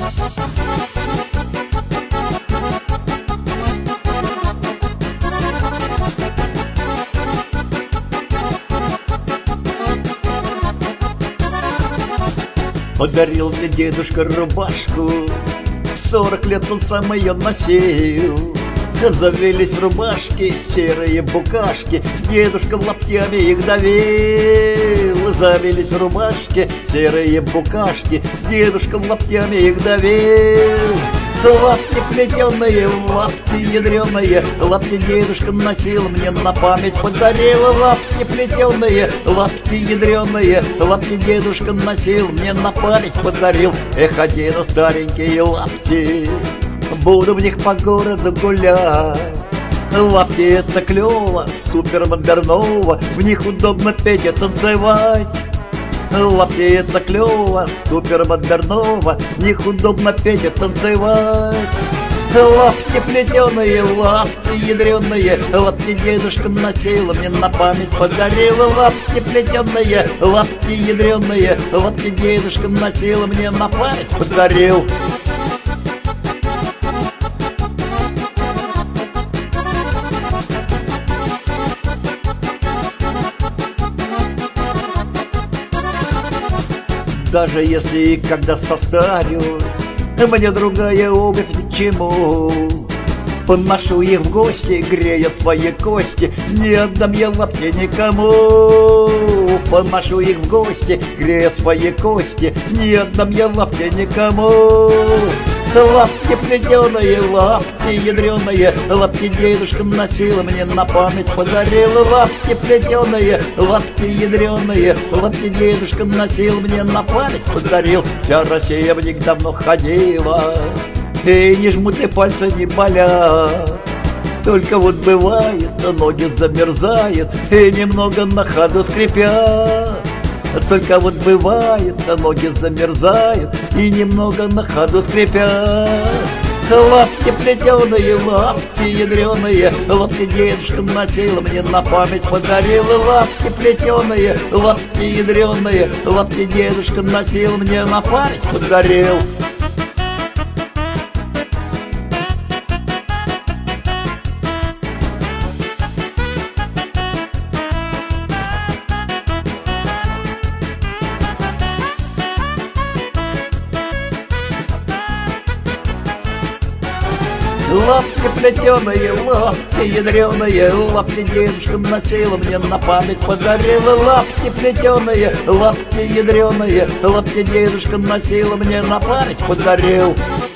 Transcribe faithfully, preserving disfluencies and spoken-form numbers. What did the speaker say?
Подарил мне дедушка рубашку, сорок лет он сам ее носил. Завелись в рубашке серые букашки, дедушка лаптями их давил. Завелись в рубашке серые букашки, дедушка лаптями их давил. Лапти плетеные, лапти ядреные, лапти дедушка носил, мне на память подарил. Лапти плетеные, лапти ядреные, лапти дедушка носил, мне на память подарил. Эх, одену старенькие лапти, буду в них по городу гулять. Лапти это клево, супер модерново, в них удобно петь и танцевать. Лапти это клево, супер модерново, в них удобно петь и танцевать. Лапти плетеные, лапти ядреные, лапти дедушка носил, мне на память подарил. Лапти плетеные, лапти ядреные, лапти дедушка носил, мне на память подарил. Даже если и когда состарюсь, мне другая обувь ни к чему. Поношу их в гости, грея свои кости, не отдам я лапти никому. Поношу их в гости, грея свои кости, не отдам я лапти никому. Лапти плетеные, лапти ядреные, лапти дедушка носил, мне на память подарил. Лапти плетеные, лапти ядреные, лапти дедушка носил, мне на память подарил. Вся Россия в них давно ходила, и не жмут и пальцы не болят. Только вот бывает, ноги замерзают и немного на ходу скрипят. Только вот бывает, ноги замерзают и немного на ходу скрипят. Лапти плетеные, лапти ядреные, лапти дедушка носил, мне на память подарил. Лапти плетеные, лапти ядреные, лапти дедушка носил, мне на память подарил. Лапти плетеные, лапти ядреные, лапти дедушка носил, мне на память подарил. Лапти плетеные, лапти ядреные, лапти дедушка носил, мне на память подарил.